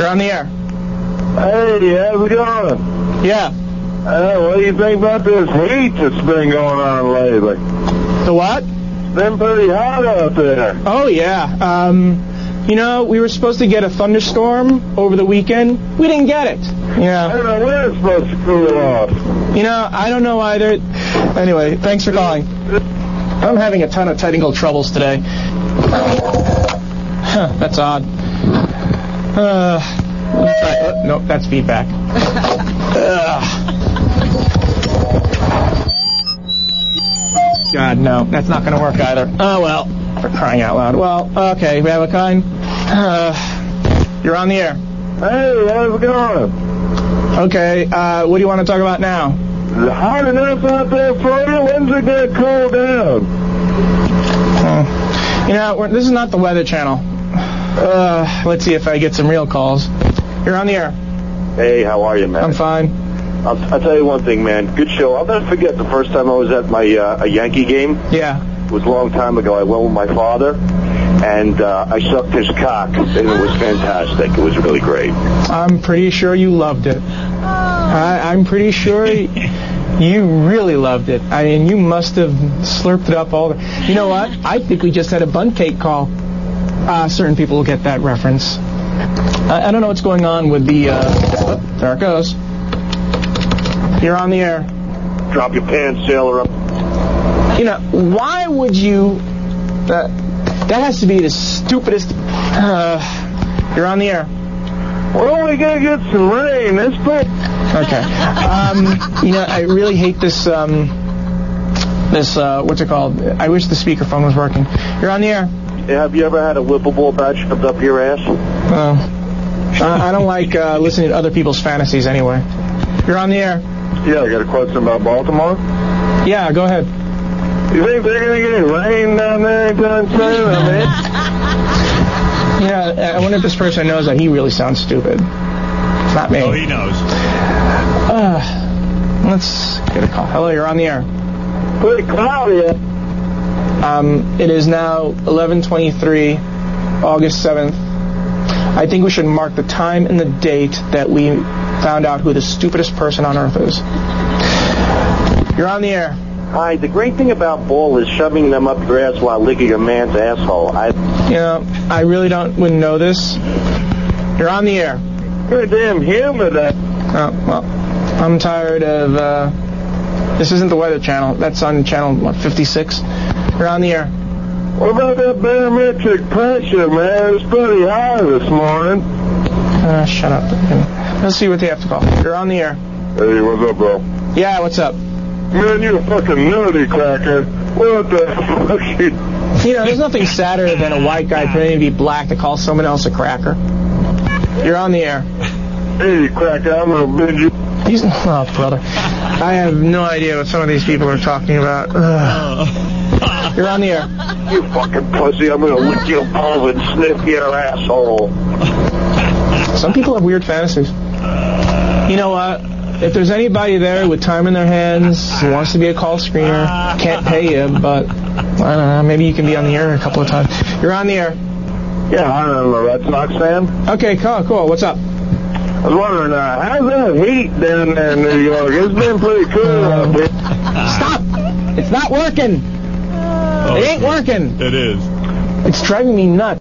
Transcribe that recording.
You're on the air. Hey, how's it going? Yeah. What do you think about this heat that's been going on lately? The what? It's been pretty hot out there. Oh, yeah. You know, we were supposed to get a thunderstorm over the weekend. We didn't get it. Yeah. I don't know when it's supposed to cool off. You know, I don't know either. Anyway, thanks for calling. I'm having a ton of technical troubles today. That's odd. Nope, that's feedback. God, no, that's not going to work either. Oh, well, for crying out loud. Well, okay, we have a kind. You're on the air. Hey, how's it going? Okay, what do you want to talk about now? Is it hot enough out there for you? When's it going to cool down? You know, this is not the Weather Channel. Let's see if I get some real calls. You're on the air. Hey, how are you, man? I'm fine. I'll tell you one thing, man. Good show. I'll never forget the first time I was at my a Yankee game. Yeah. It was a long time ago. I went with my father, and I sucked his cock, and it was fantastic. It was really great. I'm pretty sure you loved it. I'm pretty sure you really loved it. I mean, you must have slurped it up all the... You know what? I think we just had a bun cake call. Certain people will get that reference. I don't know what's going on with the... there it goes. You're on the air. Drop your pants, sailor up. You know, why would you... that has to be the stupidest... you're on the air. Well, we got to get some rain. This place... Okay. You know, I really hate this, what's it called? I wish the speakerphone was working. You're on the air. Have you ever had a whippable bat shoved up your ass? I don't like listening to other people's fantasies anyway. You're on the air. Yeah, I got a question about Baltimore. Yeah, go ahead. You think they're going to get rain down there anytime soon? Yeah, I wonder if this person knows that he really sounds stupid. It's not me. Oh, he knows. Let's get a call. Hello, you're on the air. Pretty cloudy. It is now 11:23, August 7th. I think we should mark the time and the date that we found out who the stupidest person on earth is. You're on the air. Hi, the great thing about ball is shoving them up your ass while licking a man's asshole. You know, I really wouldn't know this. You're on the air. Pretty damn humid. Oh, well, I'm tired of, this isn't the Weather Channel. That's on channel, 56? You're on the air. What about that barometric pressure, man? It's pretty high this morning. Shut up. Let's see what they have to call. You're on the air. Hey, what's up, bro? Yeah, what's up? Man, you a fucking nutty cracker. What the fuck? You know, there's nothing sadder than a white guy pretending to be black to call someone else a cracker. You're on the air. Hey, cracker, I'm gonna bid you. Oh, brother. I have no idea what some of these people are talking about. You're on the air. You fucking pussy, I'm gonna lick your balls and sniff your asshole. Some people have weird fantasies. You know what? If there's anybody there with time in their hands who wants to be a call screener, can't pay you, but I don't know, maybe you can be on the air a couple of times. You're on the air. Yeah, I'm a Red Sox fan. Okay, cool. What's up? I was wondering, how's that heat down there in New York? It's been pretty cool out there. Stop! It's not working! It ain't working! It is. It's driving me nuts.